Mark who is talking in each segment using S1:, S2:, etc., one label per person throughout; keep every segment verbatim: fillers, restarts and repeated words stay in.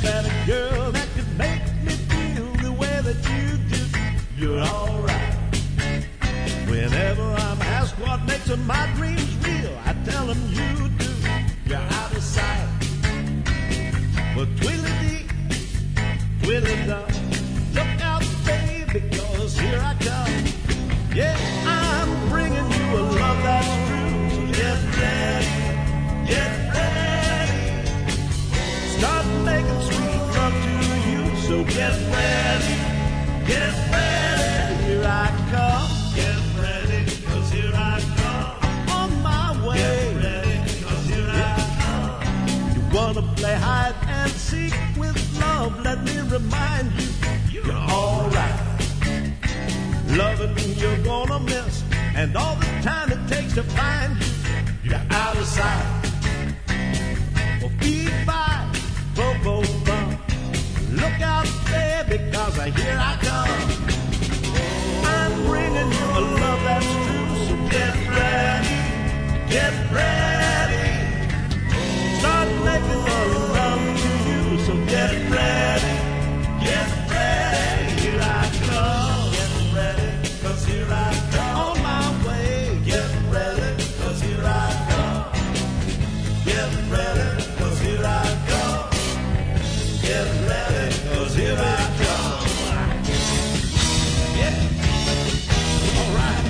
S1: met a girl that could make me feel the way that you do. You're alright. Whenever I'm asked what makes my dreams real, I tell them you do. You're out of sight. But twiddly-dee, twiddly-dum, look out, baby, 'cause here I come. Yeah, I'm bringing you a love that's true. So get ready, get ready. Start making sweet love to you. So get ready, get ready. Here I come. Get ready, 'cause here I come. On my way. Get ready, 'cause here I come. You wanna play hide and seek with love? Let me remind you, you're alright. Loving you're gonna miss, and all the time it takes to find you, you're out of sight. Well, feed five, bo bo bum. Look out there, because here I come. I'm bringing you a love that's true, so get ready, get ready. Start making love to you, so get ready, get ready. Here I come, get ready, 'cause here I come. On my way, get ready, 'cause here I come. Get ready, 'cause here I come. Get ready, 'cause here I come. Yeah. All right.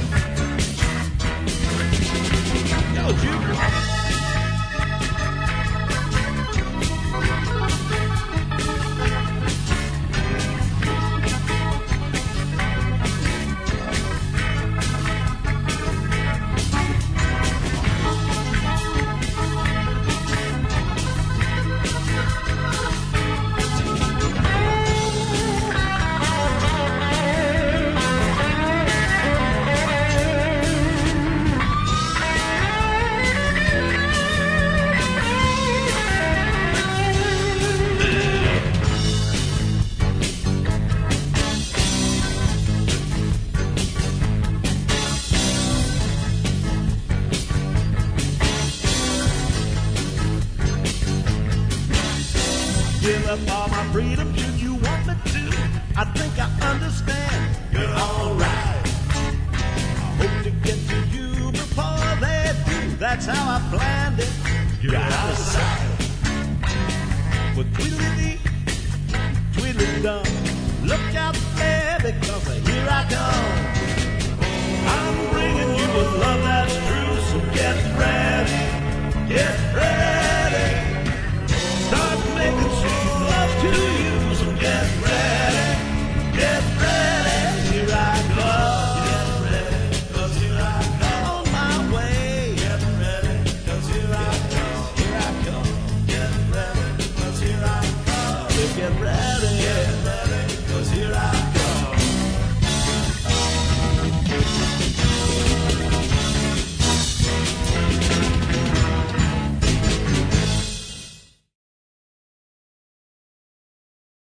S1: Yo, Jupiter. Give up all my freedom, should you want me to? I think I understand, you're alright. I hope to get to you before they do. That's how I planned it, you're out of sight. But tweedledee, tweedledum, look out there, because here I come. I'm bringing you a love that